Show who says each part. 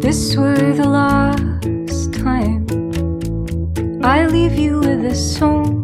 Speaker 1: this were the last time I leave you with a song.